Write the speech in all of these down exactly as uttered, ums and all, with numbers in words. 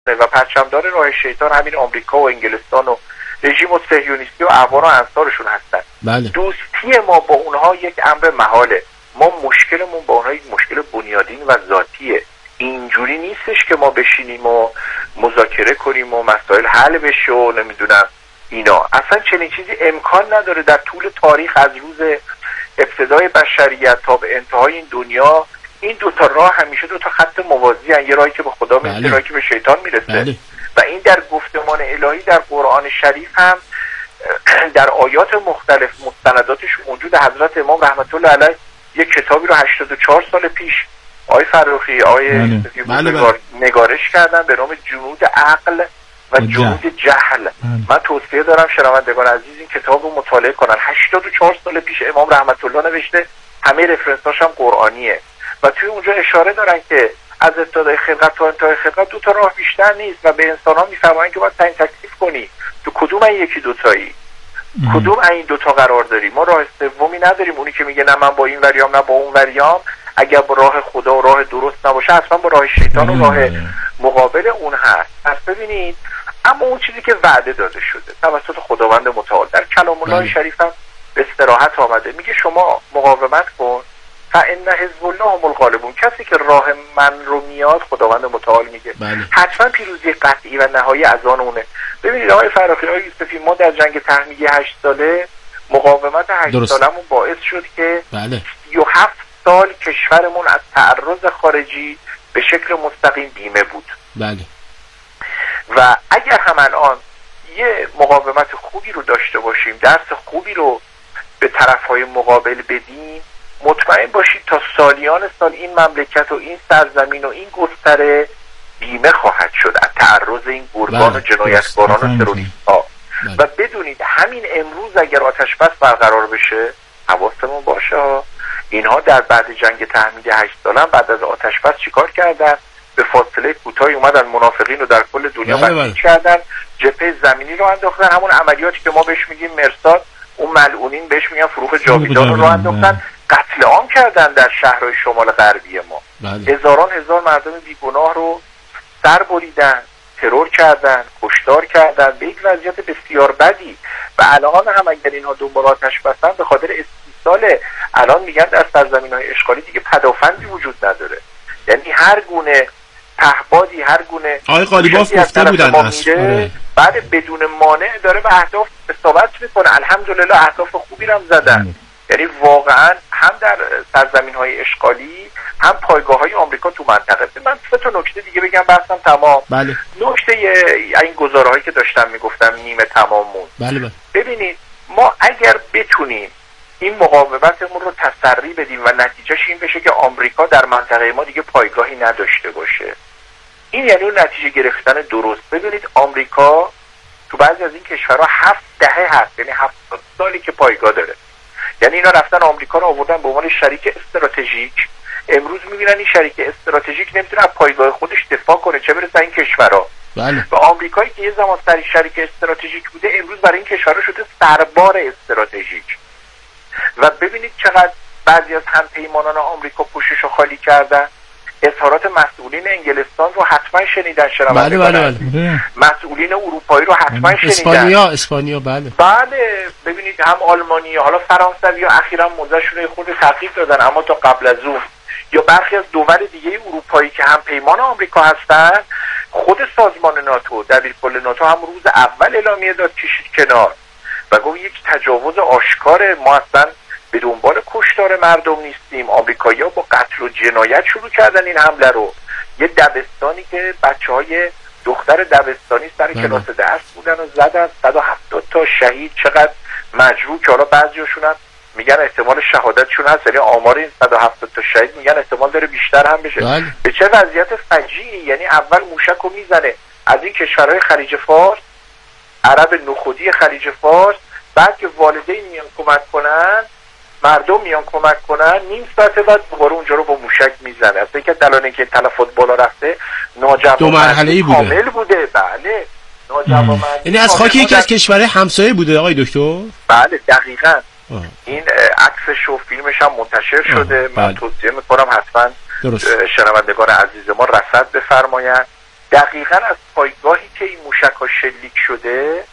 و پرچمدار راه شیطان همین آمریکا و انگلستان و رژیم و صهیونیستی و اعوان و انصارشون هستن. بله. دوستی ما با اونها یک امر محاله. ما مشکلمون با اونها یک مشکل بنیادین و ذاتیه. اینجوری نیستش که ما بشینیم و مذاکره کنیم و مسائل حل بشه و نمیدونم اینا. اصلا چنین چیزی امکان نداره. در طول تاریخ از روز ابتدای بشریت تا به انتهای این دنیا این دو تا راه همیشه دو تا خط موازی هستند، یه راهی که به خدا میرسه، بله. راهی که به شیطان میرسه. بله. و این در گفتمان الهی در قرآن شریف هم در آیات مختلف مستنداتش موجود. حضرت امام رحمت الله علیه یک کتابی رو هشتاد و چهار سال پیش آقای فرخی آقای بله. بله بله. نگارش کردن به نام جنود عقل و جنود جهل. من توصیه دارم شنوندگان عزیز این کتاب رو مطالعه کنن. هشتاد و چهار سال پیش امام رحمت الله نوشته، همه رفرنساش هم قرآنیه و توی اونجا اشاره دارن که از ابتدای خلقت تا انتهای خلقت دو تا راه بیشتر نیست و به انسان ها میفرمایند که باید تعیین تکلیف کنی تو کدوم این یکی دوتایی، کدوم این دوتا قرار داری. ما راه سومی نداریم. اونی که میگه نه من با این وریام نه با اون وریام، اگر با راه خدا و راه درست نباشه اصلا با راه شیطان و راه مقابل اون هست. پس ببینید، اما اون چیزی که وعده داده شده توسط خداوند متعال در کلام الله شریف هم به صراحت آمده، میگه شما مقاومت کن فإن حزب الله هم الغالبون. کسی که راه من رو میاد خداوند متعال میگه بله. حتما پیروزی قطعی و نهایی از آن اونه. ببینید آقای فراخی، آقای یوسفی، ما در جنگ تحمیلی هشت ساله مقاومت هشت سالمون باعث شد که بله. سی و هفت سال کشورمون از تعرض خارجی به شکل مستقیم بیمه بود. بله. و اگر هم الان یه مقاومت خوبی رو داشته باشیم، درس خوبی رو به طرفهای مقابل بدیم، مطمئن باشید تا سالیان سال این مملکت و این سرزمین و این گستره بیمه خواهد شد از تعرض این گرگان و جنایتکاران و تروریست‌ها. و بدونید همین امروز اگر آتش بس برقرار بشه، حواسمون باشه اینها در بعد جنگ تحمیلی هشت سالن بعد از آتش بس چیکار کردن؟ به فاصله کوتاهی اومدن منافقین رو در کل دنیا بسیج کردن، جبهه زمینی رو انداختن، همون عملیاتی که ما بهش میگیم مرصاد، اون ملعونین بهش میگن فروغ جاویدان رو انداختن، قتل عام کردن در شهرهای شمال غربی ما. بله. هزاران هزار مردم بیگناه رو سر بریدن، ترور کردن، کشتار کردن به یک وضعیت بسیار بدی. و الان هم اگر اینها دنبال آتش بسن به خاطر استیصال، الان میگن در سرزمین‌های اشغالی دیگه پدافندی وجود نداره. یعنی هر گونه پهپادی، هر گونه آقای قالیباف گفته بودن آره. بعد بدون مانع داره به اهداف اصابت میکنه. الحمدلله اهداف خوبی هم زدن. یعنی واقعا هم در سرزمین‌های اشغالی هم پایگاه‌های آمریکا تو منطقه. من سه تا نکته دیگه بگم بحثم تمام. بله. نکته این گزارهایی که داشتم میگفتم نیمه تمامون. بله بله. ببینید ما اگر بتونیم این مقاومتمون رو تسری بدیم و نتیجهش این بشه که آمریکا در منطقه ما دیگه پایگاهی نداشته باشه، این یعنی اون نتیجه گرفتن درست. ببینید آمریکا تو بعضی از این کشورها هفت دهه هست، یعنی هفتاد سالی که پایگاه داره. یعنی اینا رفتن آمریکا رو آوردن به عنوان شریک استراتژیک. امروز میبینن این شریک استراتژیک نمیتونه از پایگاه خودش دفاع کنه، چه برسه این کشورها. بله. و آمریکایی که یه زمان سری شریک استراتژیک بوده امروز برای این کشورها شده سربار استراتژیک. و ببینید چقدر بعضی از همپیمانان آمریکا پوشش رو خالی کردن. اظهارات مسئولین انگلستان رو حتما شنیدن شنوندگان. بله بله بله. مسئولین اروپایی رو حتما شنیدن. اسپانیا اسپانیا بله. بله ببینید هم آلمانیا، حالا فرانسوی ها اخیراً موضعشون خود تغییر دادن، اما تا قبل از اون یا برخی از دول دیگه اروپایی که هم پیمان آمریکا هستن، خود سازمان ناتو دبیرکل ناتو هم روز اول اعلامیه داد کشید کنار و گفت یک تجاوز آشکار، ما اصلا به دنبال کشتار مردم نیستیم. آمریکایی‌ها با قتل و جنایت شروع کردن این حمله رو. یه دبستانی که بچه‌های دختر دبستانی سر کلاس درس بودن و زدن، صد و هفتاد تا شهید، چقدر مجروح که حالا بعضیاشون هم میگن احتمال شهادتشون هست، یعنی آمار این صد و هفتاد تا شهید میگن احتمال داره بیشتر هم بشه. بله. به چه وضعیت فجیعی، یعنی اول موشک رو میزنه از این کشورهای خلیج فارس، عرب نخودی خلیج فارس، بعد که والدین میان کمک کنن، مردم میان کمک کنن، نیم ساعت بعد دوباره اونجا رو با موشک میزنه. اصلا که دلایل اینکه تلفات بالا رفته ناجوان دو مرحله‌ای بوده. کامل بوده. بله ناجوان. یعنی از خاک یکی از کشورهای همسایه بوده آقای دکتر؟ بله دقیقاً. آه. این عکسش و فیلمش هم منتشر شده. آه. من توصیه میکنم حتما شنوندگان عزیز ما رصد بفرمایند. دقیقاً از پایگاهی که این موشک‌ها شلیک شده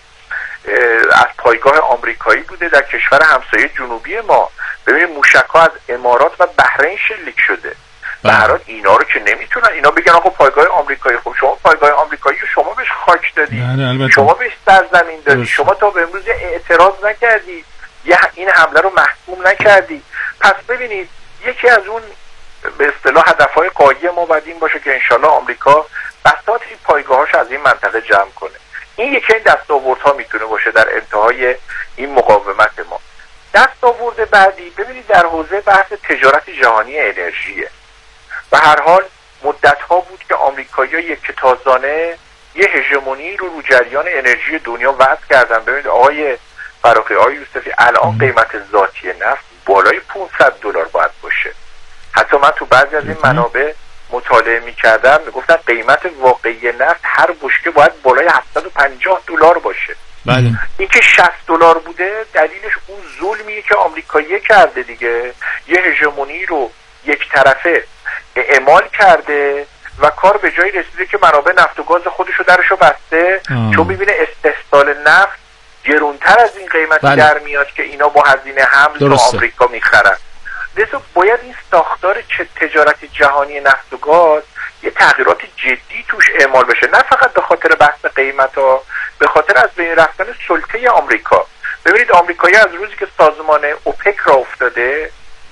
از پایگاه آمریکایی بوده در کشور همسایه جنوبی ما. ببینید موشک‌ها از امارات و بحرین شلیک شده. به هر حال اینا رو که نمیتونن اینا بگن آقا پایگاه آمریکایی، خب شما پایگاه آمریکایی شما بهش خاک دادی، شما بهش سرزمین دادی، شما تا به امروز اعتراض نکردی، یه این حمله رو محکوم نکردی. پس ببینید یکی از اون به اصطلاح هدفهای غایی ما باید این باشه که انشالله آمریکا بساط این پایگاهاش از این منطقه جمع کنه. این یکی این دستاوردها میتونه باشه در انتهای این مقاومت ما. دستاورد بعدی ببینید در حوزه بحث تجارت جهانی انرژیه. به هر حال مدت‌ها بود که آمریکایی‌ها یکتازانه یه هژمونی رو رو جریان انرژی دنیا وضع کردن. ببینید آقای فراقی، آقای یوسفی، الان قیمت ذاتی نفت بالای پانصد دلار باید باشه. حتی من تو بعضی از این منابع مطالعه می‌کردم میگفتن قیمت واقعی نفت هر بشکه باید بالای هفتصد و پنجاه دلار باشه. بله. این که شصت دلار بوده دلیلش اون ظلمیه که آمریکایی‌ها کرده دیگه، یه هژمونی رو یک طرفه اعمال کرده و کار به جایی رسیده که منابع نفت و گاز خودشو درشو بسته. آه. چون میبینه استحصال نفت گرونتر از این قیمتی بله. در میاد که اینا با هزینه حمل تو آمریکا میخرن. لذا باید این ساختار تجارت جهانی نفت و گاز یه تغییرات جدی توش اعمال بشه، نه فقط به خاطر بحث قیمت ها، به خاطر از بین رفتن سلطه آمریکا. ببینید آمریکایی از روزی که سازمان اوپک را افتاده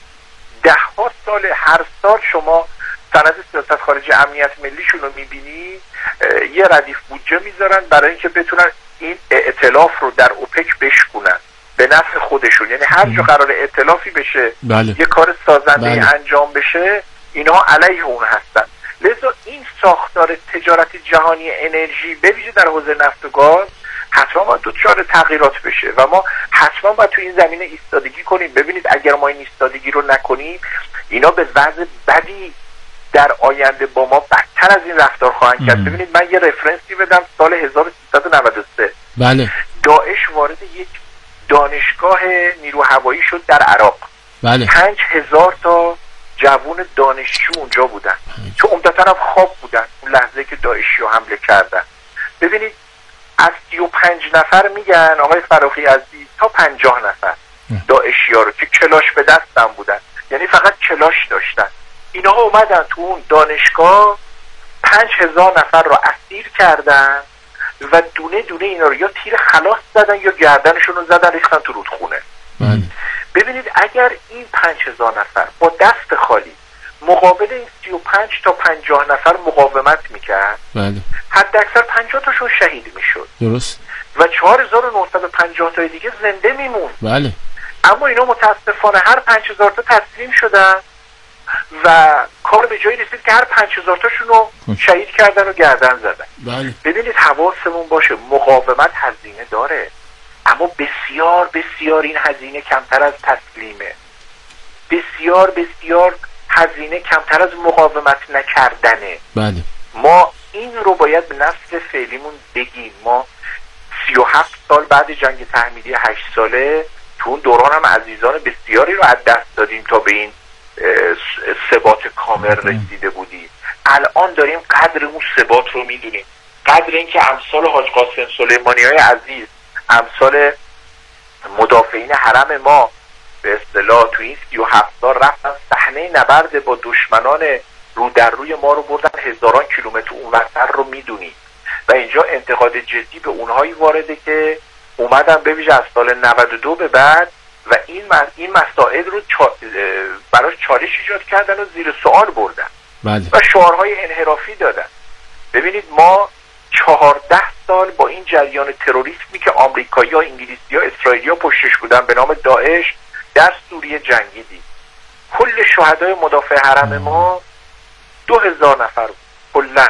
ده ها سال هر سال شما سند سیاست خارجی امنیت ملیشون رو میبینی یه ردیف بودجه میذارن برای اینکه بتونن این ائتلاف رو در اوپک بشکنن به نفع خودشون. یعنی هر جا قرار ائتلافی بشه بله. یه کار سازنده بله. انجام بشه اینها علیه اون هستن. لذا این ساختار تجارت جهانی انرژی به ویژه در حوزه نفت و گاز حتما باید دچار تغییرات بشه و ما حتما باید تو این زمینه ایستادگی کنیم. ببینید اگر ما این ایستادگی رو نکنیم اینا به وضع بدی در آینده با ما بدتر از این رفتار خواهند کرد. ببینید من یه رفرنسی بدم، سال هزار و سیصد و نود و سه بله. داعش وارد یک دانشگاه نیرو هوایی شد در عراق. بله. پنج هزار تا جوون دانشجو اونجا بودن که عمدتاً هم خواب بودن اون لحظه که داعشی رو حمله کردن. ببینید از سی و پنج نفر میگن آقای فراقی عزیز تا پنجاه نفر داعشی ها رو که کلاش به دستم بودن، یعنی فقط کلاش داشتن، اینا اومدن تو اون دانشگاه پنج هزار نفر رو اسیر کردن و دونه دونه اینا رو یا تیر خلاص زدن یا گردنشون رو زدن ریختن تو رودخونه. بله. ببینید اگر این پنج هزار نفر با دست خالی مقابل این سی و پنج تا پنجاه نفر مقاومت میکرد بله. حد اکثر پنجاه تاشون شهید میشد. درست. و چهار هزار و نهصد و پنجاه تا دیگه زنده میمون. بله. اما اینا متاسفانه هر پنج هزار تا تسلیم شدن و کار به جایی رسید که هر پنج هزار تاشون رو شهید کردن و گردن زدن. بله. ببینید حواسمون باشه مقاومت هزینه داره، اما بسیار بسیار این هزینه کمتر از تسلیمه، بسیار بسیار هزینه کمتر از مقاومت نکردنه. بله. ما این رو باید به نسل فعلیمون بگیم. ما سی و هفت سال بعد جنگ تحمیلی هشت ساله تو اون دوران هم عزیزان بسیاری رو از دست دادیم تا به این ثبات کامل رسیده بودیم. الان داریم قدر اون ثبات رو میدونیم، قدر این که امثال حاج قاسم سلیمانی های عزیز، امثال مدافعین حرم ما به اصطلاح تو این سی و هفت سال رفتن صحنه نبرد با دشمنان رو در روی ما رو بردن هزاران کیلومتر اونورتر رو میدونیم و اینجا انتقاد جدی به اونهایی وارده که اومدن به ویژه از سال نود و دو به بعد و این این مسائل رو چا... براش چالش ایجاد کردن و زیر سوال بردن بله. و شعارهای انحرافی دادن. ببینید ما چهارده سال با این جریان تروریسمی که آمریکایی ها، انگلیسی ها، اسرائیلی ها پشتش بودن به نام داعش در سوریه جنگیدیم. کل شهدای مدافع حرم ما دو هزار نفر بود کلن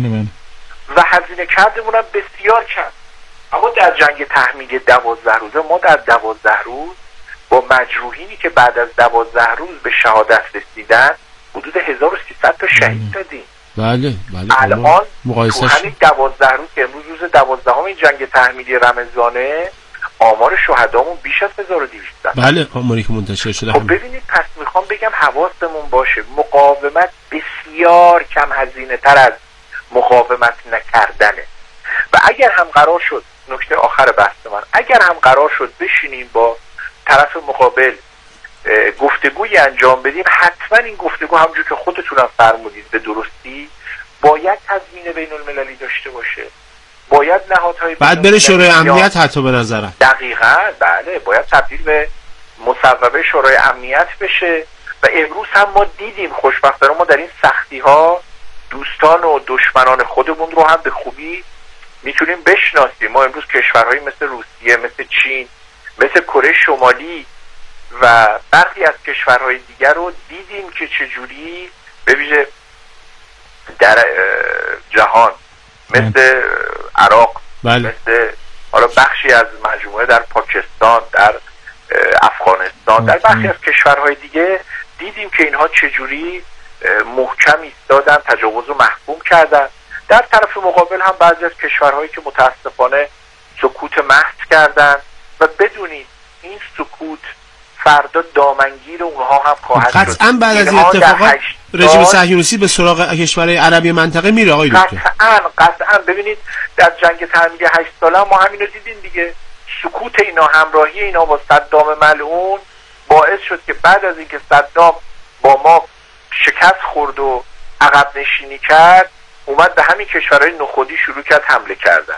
و هزینه کردمون هم بسیار کم. اما در جنگ تحمیلی دوازده روزه ما در دوازده روز با مجروحینی که بعد از دوازده روز به شهادت رسیدن حدود هزار و سیصد تا شهید دادیم. بله بله. الان تو همین دوازده روز که امروز روز دوازدهم این جنگ تحمیلی رمضانه آمار شهدامون بیش از هزار و دویست. بله آماری که منتشر شده. خب ببینید پس میخوام بگم حواسمون باشه مقاومت بسیار کم هزینه تر از مقاومت نکردنه. و اگر هم قرار شد، نکته آخر بحث من، اگر هم قرار شد بشینیم با طرف مقابل گفتگوی انجام بدیم، حتما این گفتگو همونجور که خودتونم فرمودید به درستی باید تضمین بین المللی داشته باشه، باید نهادهای بعد بره شورای امنیت حتی به نظرم. دقیقاً بله، باید تبدیل به مصوبه شورای امنیت بشه. و امروز هم ما دیدیم خوشبختانه ما در این سختی ها دوستان و دشمنان خودمون رو هم به خوبی میتونیم بشناسیم. ما امروز کشورهایی مثل روسیه، مثل چین، مثل کره شمالی و برخی از کشورهای دیگر رو دیدیم که چجوری به ویژه در جهان مثل عراق، بله. مثل حالا بخشی از مجموعه در پاکستان، در افغانستان، در برخی از کشورهای دیگه دیدیم که اینها چجوری محکم ایستادن، تجاوز رو محکوم کردن. در طرف مقابل هم بعضی از کشورهایی که متاسفانه سکوت محض کردن و بدونید این سکوت فردا دامنگیر اونها هم خواهد شد. قطعا بعد از این اتفاقات رژیم صهیونیستی به سراغ کشورهای عربی منطقه میره آقای دکتر. قطعا قطعا ببینید در جنگ تحمیل هشت ساله ما همین رو دیدیم دیگه. سکوت اینا، همراهی اینا با صدام ملعون باعث شد که بعد از اینکه صدام با ما شکست خورد و عقب نشینی کرد، اومد به همین کشورهای نخودی شروع کرد حمله کردن.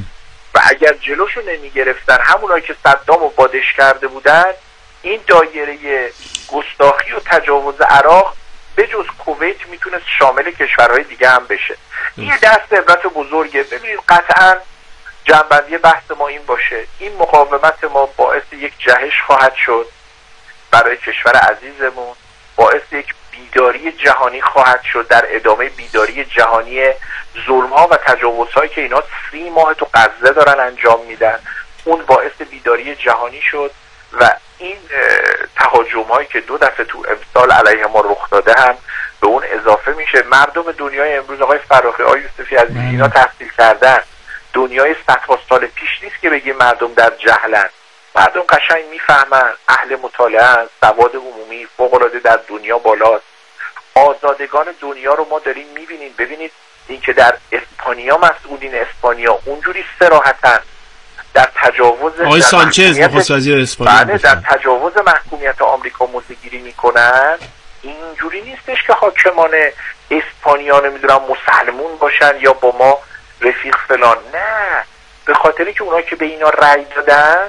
و اگر جلوشو نمی گرفتن همونایی که صدام رو بادش کرده بودن، این دایره گستاخی و تجاوز عراق به جز کویت میتونست شامل کشورهای دیگه هم بشه. این دست عبرت بزرگه. ببینید قطعا جنبندی بحث ما این باشه، این مقاومت ما باعث یک جهش خواهد شد برای کشور عزیزمون، باعث یک بیداری جهانی خواهد شد در ادامه بیداری جهانی ظلم‌ها و تجاوزهایی که اینا سی ماه تو غزه دارن انجام میدن. اون باعث بیداری جهانی شد و این تهاجم‌هایی که دو دفعه تو امسال علیه ما رخ داده هم به اون اضافه میشه. مردم دنیای امروز آقای فراخی، آقای یوسفی عزیز، اینا تحصیل کردن. دنیای صدها سال پیش نیست که بگیم مردم در جهلن. مردم قشنگ میفهمن، اهل مطالعه، سواد عمومی فوق‌العاده در دنیا بالاست. آزادگان دنیا رو ما داریم میبینیم. ببینید اینکه در اسپانیا مسئولین اسپانیا اونجوری صراحتاً در تجاوز آقای سانچز نخست وزیر اسپانیا بله در تجاوز محکومیت آمریکا موضع‌گیری میکنن، اینجوری نیستش که حاکمان اسپانیا نمیدونم مسلمون باشن یا با ما رفیق فلان. نه، به خاطری که اونا که به اینا رأی دادن،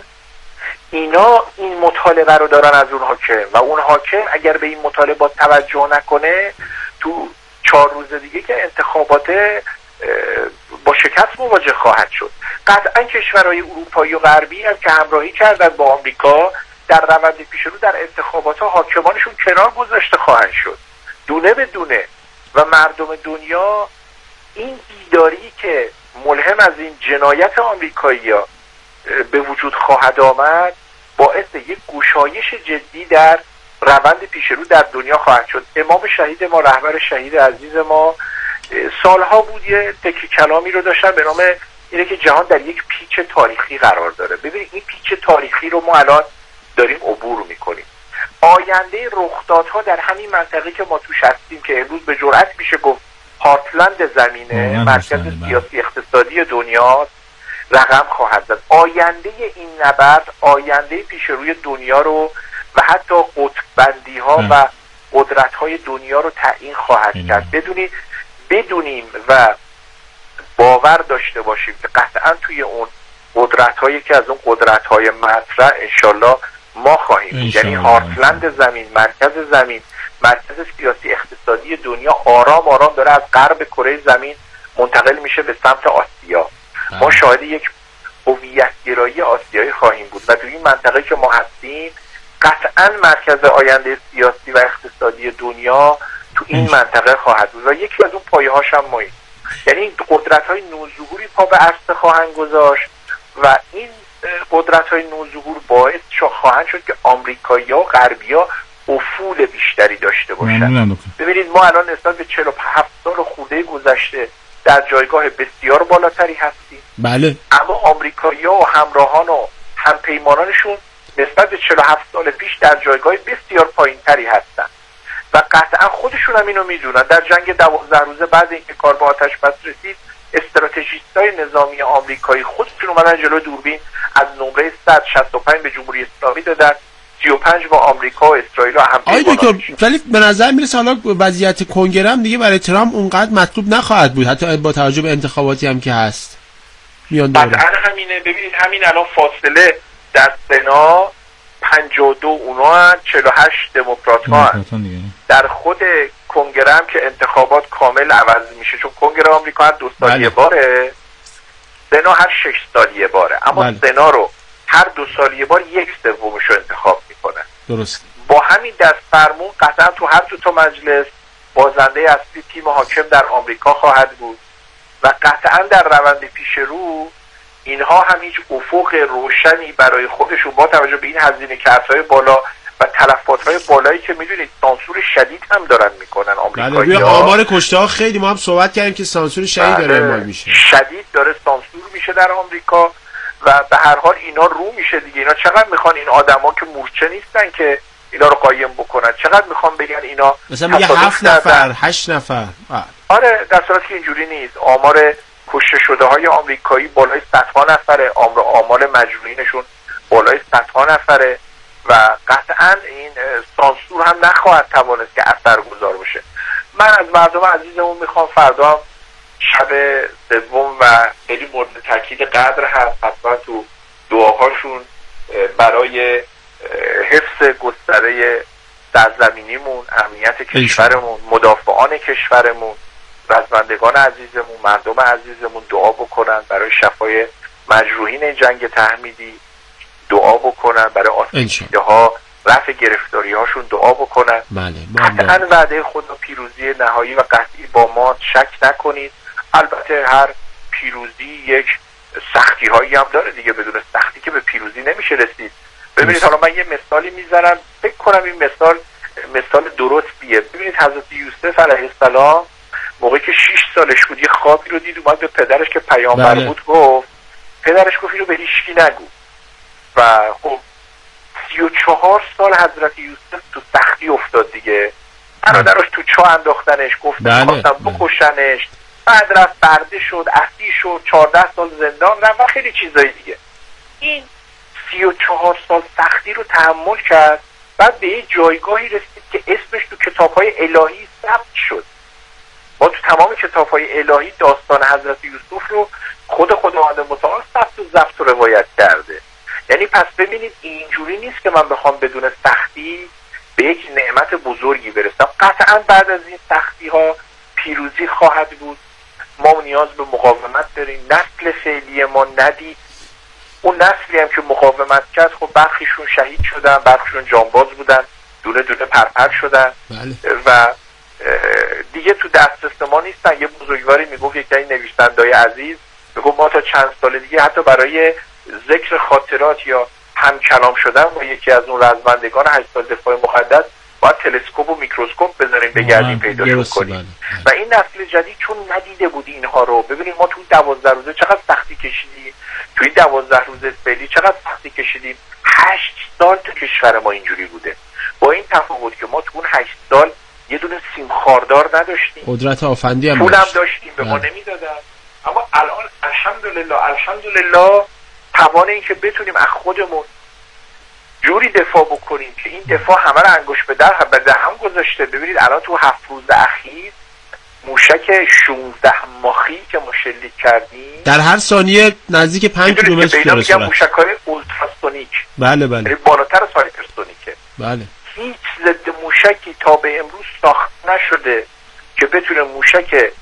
اینا این مطالبه رو دارن از اون حاکم و اون حاکم اگر به این مطالبات توجه نکنه تو چهار روز دیگه که انتخابات با شکست مواجه خواهد شد. قطعا کشورهای اروپایی و غربی هم که همراهی کردن با آمریکا در روند پیش رو در انتخابات ها حاکمانشون کنار گذاشته خواهند شد دونه به دونه. و مردم دنیا این بیداری که ملهم از این جنایت آمریکایی‌ها به وجود خواهد آمد باعث یک گشایش جدی در روند پیش رو در دنیا خواهد شد. امام شهید ما، رهبر شهید عزیز ما، سالها بود یه تکی کلامی رو داشتن به نام اینه که جهان در یک پیچ تاریخی قرار داره. ببینید این پیچ تاریخی رو ما الان داریم عبور میکنیم. آینده رخدادها در همین منطقه که ما توش هستیم که امروز به جرئت میشه گفت هارتلند زمینه، مرکز سیاسی اقتصادی دنیا، رقم خواهد زد. آینده این نبرد آینده پیش روی دنیا رو و حتی قطب‌بندی ها و قدرت های دنیا رو تعیین خواهد کرد. بدونید بدونیم و باور داشته باشیم که قطعا توی اون قدرت هایی که از اون قدرت های مطرح انشالله ما خواهیم، یعنی هارتلند زمین، مرکز زمین، مرکز سیاسی اقتصادی دنیا آرام آرام داره از غرب کره زمین منتقل میشه به سمت آسیا. ما شاهد یک هویت گرایی آسیایی خواهیم بود و توی این منطقه که ما هستیم قطعا مرکز آینده سیاسی و اقتصادی دنیا تو این منطقه خواهد بود و یکی از اون پایه‌هاش هم ماییم. یعنی قدرت‌های نوظهوری پا به عرصه خواهند گذاشت و این قدرت‌های نوظهور باعث خواهند شد که آمریکایی‌ها و غربی‌ها افول بیشتری داشته باشند. ببینید ما الان نسبت به چهل و هفت سال خورده گذشته در جایگاه بسیار بالاتری هستیم. بله. اما آمریکایی‌ها و همراهان و همپیمانانشون نسبت به چهل و هفت سال پیش در جایگاه بسیار پایینتری هستند و و قطعا خودشون هم اینو میدونن. در جنگ دوازده روزه بعد اینکه کار به آتش بس رسید، استراتژیستای نظامی آمریکایی خودشون اومدن جلو دوربین از نمره صد و شصت و پنج به جمهوری اسلامی دادن، سی و پنج با آمریکا و اسرائیل و هم. آی دکتر، ولی به نظر میرسه حالا وضعیت کنگره هم دیگه برای ترامپ اونقدر مطلوب نخواهد بود، حتی با توجه به انتخاباتی هم که هست میان داره. قطعا همینه. ببینید همین الان فاصله در سنا پنجاه و دو اونا هن، چهل و هشت دموکرات ها هن. در خود کنگره هم که انتخابات کامل عوض میشه، چون کنگره آمریکا هر دو سال یه باره، سنا هر شش سال یه باره، اما بله. سنا رو هر دو سال یه بار یک سومش رو انتخاب میکنه. درست. با همین دست فرمون قطعا تو هر دو تا مجلس بازنده اصلی تیم حاکم در آمریکا خواهد بود و قطعا در روند پیش رو اینها هم هیچ افق روشنی برای خودشون با توجه به این هزینه کردهای بالا و تلفات‌های بالایی که میدونید سانسور شدید هم دارن میکنن آمریکایی‌ها. بله، روی آمار کشته‌ها خیلی ما هم صحبت کردیم که سانسور شدید داره اعمال میشه. شدید داره سانسور میشه در آمریکا و به هر حال اینا رو میشه دیگه. اینا چقدر میخوان این آدما که مورچه نیستن که اینا رو قایم بکنن، چقدر میخوان بگن اینا مثلا میگه هفت نفر هشت نفر. آره، در صورتی که اینجوری نیست. آمار کشته شده های آمریکایی بالای صدها نفره، آمار مجروحینشون بالای صدها نفره و قطعا این سانسور هم نخواهد توانست که اثرگذار باشه. من از مردم عزیزمون میخوام فردا شب سوم و خیلی مورد تاکید قدر هست حتما تو دعاهاشون برای حفظ گستره سرزمینیمون، امنیت کشورمون، مدافعان کشورمون، رزمندگان عزیزمون، مردم عزیزمون دعا بکنن، برای شفای مجروحین جنگ تحمیدی دعا بکنن، برای آسیب‌دیده ها رفع گرفتاری هاشون دعا بکنن. بله، قطعا وعده خدا پیروزی نهایی و قطعی با ما، شک نکنید. البته هر پیروزی یک سختی هایی هم داره دیگه، بدون سختی که به پیروزی نمیشه رسید. ببینید حالا من یه مثالی میزنم، فکر کنم این مثال مثال درستیه. ببینید حضرت یوسف علیه السلام موقعی که شش سالش بود یه خوابی رو دید، اومد به پدرش که پیامبر بله. بود گفت، پدرش گفت اینو به هیچکی نگو. و خب سی و چهار سال حضرت یوسف تو سختی افتاد دیگه. برادرش تو چاه انداختنش، گفتن بله. خواستم بکشنش، بعد رفت برده شد، اسیر شد، چهارده سال زندان رفت و خیلی چیزایی دیگه. این سی و چهار سال سختی رو تحمل کرد، بعد به یه جایگاهی رسید که اسمش تو کتاب‌های الهی ثبت شد. ما تو تمام کتاب‌های الهی داستان حضرت یوسف رو خود خداوند متعال ثبت و ضبط و روایت کرده. یعنی پس ببینید اینجوری نیست که من بخوام بدون سختی به یک نعمت بزرگی برسم. قطعا بعد از این سختی ها پیروزی خواهد بود. ما نیاز به مقاومت داریم. نسل فعلی ما ندید. اون نسلی هم که مقاومت کرد خب برخیشون شهید شدن، برخیشون جانباز بودن، دونه دونه پرپر شدن. بله. و دیگه تو دسترس ما نیستن. یه بزرگواری میگفت، یک این نویسنده‌ای عزیز میگفت ما تا چند سال دیگه حتی برای ذکر خاطرات یا هم کلام شدن با یکی از اون رزمندگان هشت سال دفاع مقدس باید تلسکوپ و میکروسکوپ بذاریم بگردیم پیداش کنیم. و این نسل جدید چون ندیده بود اینها رو، ببینید ما تو دوازده روزه چقدر سختی کشیدیم، توی دوازده روزه فعلی چقدر سختی کشیدیم. هشت سال تو کشور ما اینجوری بوده، با این تفاوت که ما تو اون هشت سال یه دونه سیم خاردار نداشتیم، قدرت آفندی هم پولم داشتیم به ما نمیدادن. اما الان الحمدلله الحمدلله توان این که بتونیم از خودمون جوری دفاع بکنیم که این دفاع همه رو انگشت به در به دهن گذاشته. ببینید الان تو هفت روز اخیر موشک شانزده ماخی که ما شلیک کردیم در هر ثانیه نزدیک پنج کیلومتر داره سرعت. موشک‌های اولتراسونیک، بله بله، بالاتر از هایپرسونیکه. بله. هیچ ضد موشکی تا به امروز ساخت نشده که بتونه موشک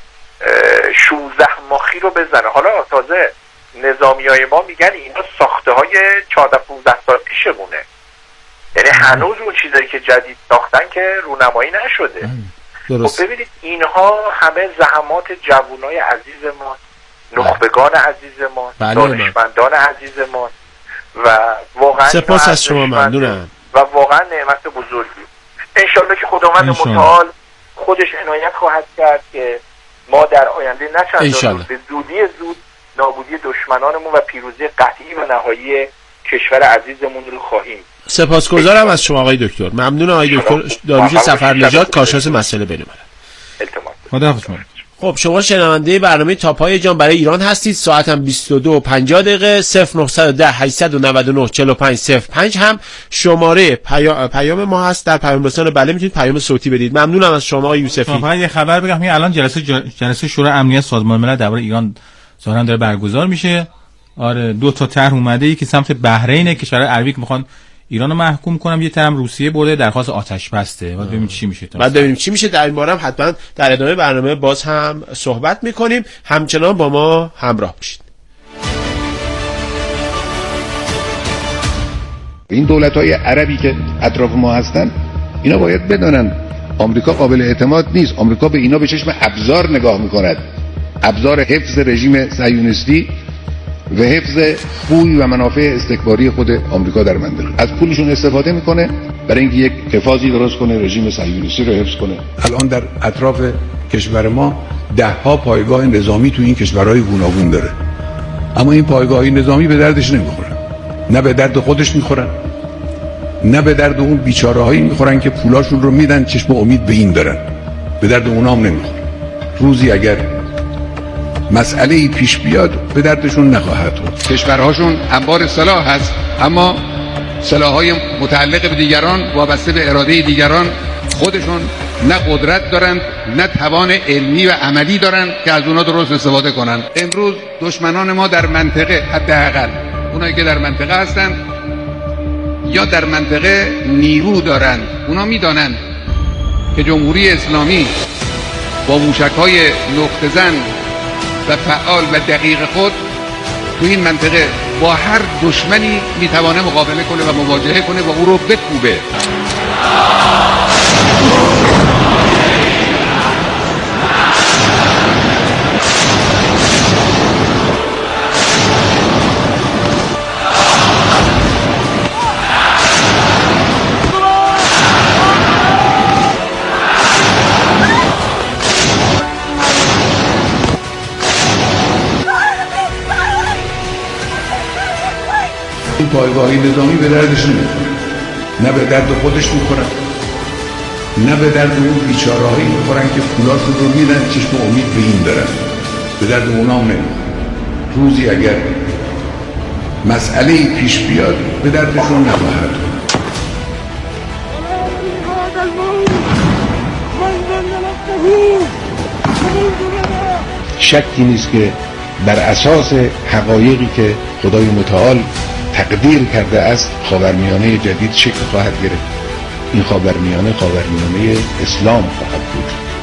شانزده ماخی رو بزنه. حالا تازه نظامیای ما میگن اینا ساخته های چهارده پانزده سال پیشمونه، یعنی هنوز اون چیزایی که جدید ساختن که رونمایی نشده. خب ببینید اینها همه زحمات جوانای عزیز ما، نخبگان عزیز ما، دانشمندان عزیز ما و واقعا سپاس از شما ممنونم و واقعا نعمت بزرگی. انشالله که خداوند متعال خودش عنایت خواهد کرد که ما در آینده نه چند به زودی زود نابودی دشمنانمون و پیروزی قطعی و نهایی کشور عزیزمون رو خواهیم سپاسگزارم از شما آقای دکتر. ممنون آقای دکتر داریوش سفرنژاد، کارشناس مسائل بین‌الملل. التماس. خدا. خب شما شنونده برنامه تاپ‌های جان برای ایران هستید. ساعت هم بیست و دو و پنجاه دقیقه. صفر نه یک صفر هشت نه نه چهار پنج صفر پنج هم شماره پیا... پیام ما هست. در پیام رسان بله میتونید پیام صوتی بدید. ممنونم از شما آقای یوسفی. فقط یه خبر بگم، این الان جلسه جلسه شورای امنیت سازمان ملل درباره ایران ظاهرا داره برگزار میشه. آره دو تا طرح اومده، یکی سمت بحرین، کشور عربی که میخوان ایرانو محکوم کنم، یه طرف روسیه برده درخواست آتش بسته. بعد ببینیم چی میشه. بعد ببینیم چی میشه. در این باره هم حتما در ادامه برنامه باز هم صحبت میکنیم. همچنان با ما همراه باشید. این دولت‌های عربی که اطراف ما هستن اینا باید بدانن آمریکا قابل اعتماد نیست. آمریکا به اینا به چشم ابزار نگاه میکند، ابزار حفظ رژیم صهیونیستی و حفظ پول و منافع استکباری خود آمریکا در منطقه. از پولشون استفاده میکنه برای اینکه یک حفاظی درست کنه، رژیم صهیونیستی رو حفظ کنه. الان در اطراف کشور ما ده ها پایگاه نظامی تو این کشورهای گوناگون داره، اما این پایگاه‌های نظامی به دردش نمیخورن، نه به درد خودش میخورن، نه به درد اون بیچاره‌هایی میخورن که پولاشون رو میدن چشم امید به این دارن، به درد اونا هم نمیخورن. روزی اگر مسئله پیش بیاد به دردشون نخواهد بود. کشورهاشون انبار سلاح هست، اما سلاح‌های متعلق به دیگران وابسته به اراده دیگران، خودشون نه قدرت دارند نه توان علمی و عملی دارند که از اونا درست استفاده کنند. امروز دشمنان ما در منطقه، حداقل اونایی که در منطقه هستند یا در منطقه نیرو دارند، اونا میدانند که جمهوری اسلامی با موشک‌های نقطه زن و فعال و دقیق خود تو این منطقه با هر دشمنی میتوانه مقابله کنه و مواجهه کنه و او رو بکوبه. این پایگاهی نظامی به دردش نمیخوره، نه به درد خودش میخورن، نه به درد اون بیچارهایی میخورن که پولاشون رو میدن چشم امید به این دارن، به درد اونا هم نمیخورن. روزی اگر مسئله پیش بیاد به دردشون نخواهد. شکی نیست که بر اساس حقایقی که خدای متعال تقدیر کرده است خاورمیانه جدید شکل خواهد گرفت. این خاورمیانه خاورمیانه اسلام خواهد بود.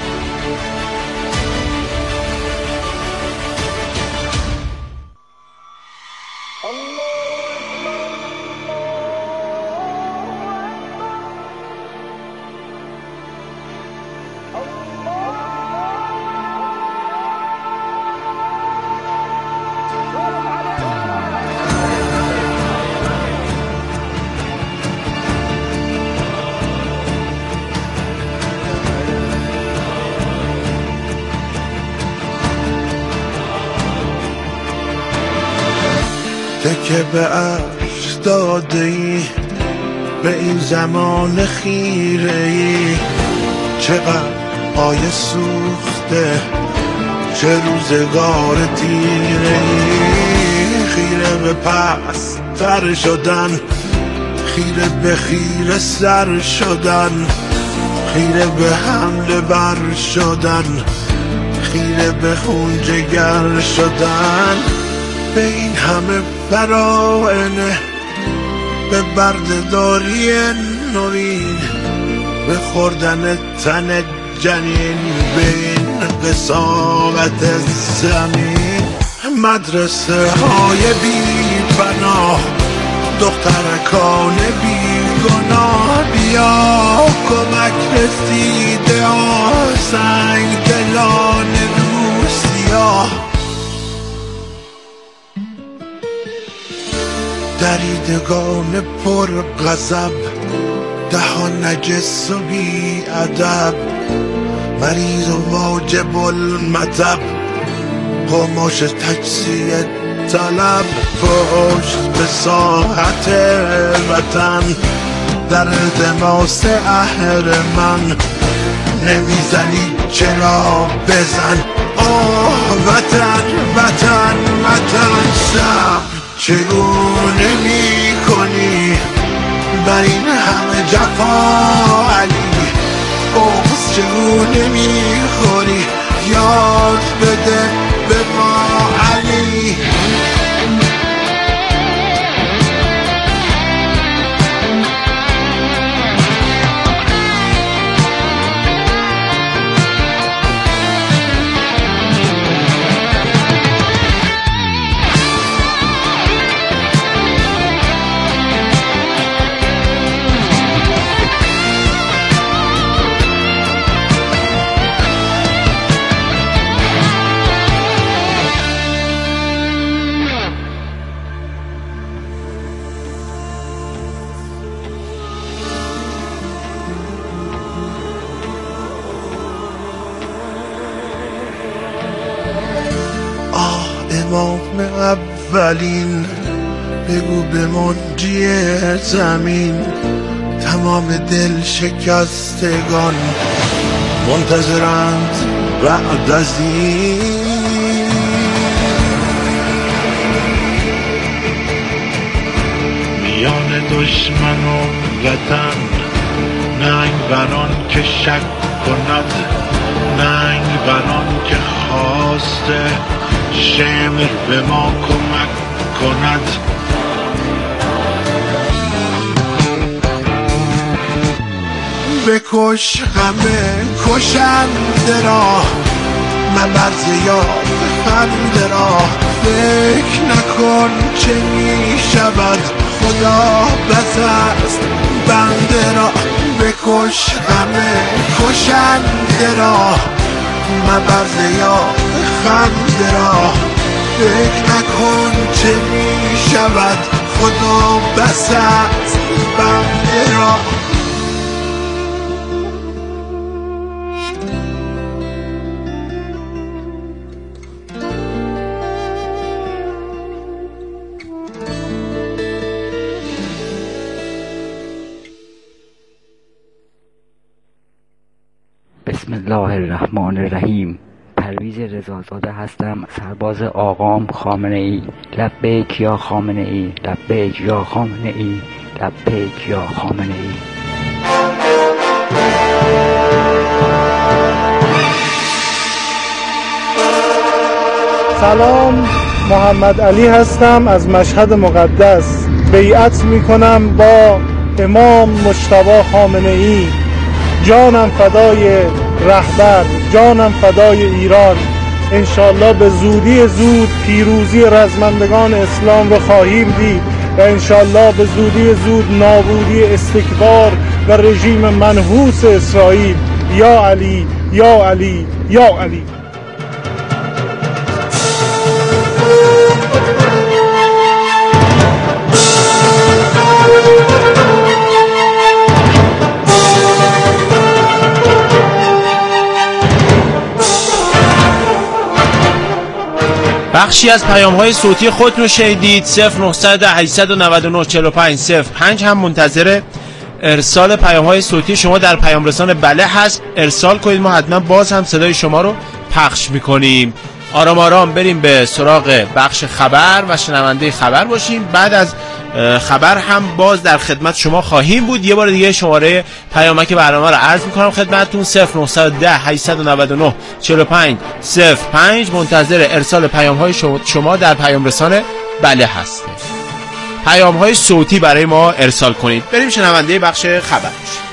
که به عشق داده ای به این زمان خیره ای، چقدر پای سوخته چه روزگار تیره ای. خیره به پس تر شدن، خیره به خیره سر شدن، خیره به حمله بر شدن، خیره به خون جگر شدن. به این همه فرائنه، به بردهداری نوین، به خوردن تن جنین، به این قساوت زمین. مدرسه های بی بنا، دخترکان بی گناه، بیا کمک رسیده ها، سنگ دلان روسیا. دریدگان پر غضب، دهان نجس و بی ادب، مریض و واجب المطب، قماش تجزیه طلب پشت به ساحت وطن در التماس اهرمن نمیزنی چرا بزن آه وطن وطن وطن صبر چگونه میکنی بر این همه جفا علی بغض چگونه میخوری یاد بده به ما علی امام اولین بگو به منجی زمین تمام دل شکستگان منتظرند بعد از این میان دشمن و وطن ننگ بران که شک کند ننگ بران که خواسته شمر به ما کمک کند بکش همه کشنده را مبرز یاد خنده را فکر نکن چه می شود خدا بس است بنده را بکش همه کشنده را مبرز یاد خنده را فکر نکن چه می شود خدا بس است بنده را بسم الله الرحمن الرحیم. پرویز رضازاده هستم، سرباز آقام خامنه ای. لبیک یا خامنه ای، لبیک یا خامنه ای، لبیک یا خامنه ای. سلام، محمد علی هستم از مشهد مقدس. بیعت میکنم با امام مجتبی خامنه ای. جانم فدای رهبر، جانم فدای ایران. انشالله به زودی زود پیروزی رزمندگان اسلام رو خواهیم دید و انشالله به زودی زود نابودی استکبار و رژیم منحوس اسرائیل. یا علی یا علی یا علی. بخشی از پیام‌های صوتی خودتون رو شنیدید. صفر نهصد هشتصد و نود و نه چهل و پنج صفر پنج هم منتظر ارسال پیام‌های صوتی شما در پیام رسان بله هست. ارسال کنید، ما حتما باز هم صدای شما رو پخش می‌کنیم. آرام آرام بریم به سراغ بخش خبر و شنونده خبر باشیم. بعد از خبر هم باز در خدمت شما خواهیم بود. یه بار دیگه شماره پیامک برنامه رو عرض میکنم خدمتتون: صفر نهصد و ده هشتصد و نود و نه چهل و پنج صفر پنج. منتظر ارسال پیام های شما در پیام رسان بله هست. پیام های صوتی برای ما ارسال کنید. بریم شنونده بخش خبر باشیم.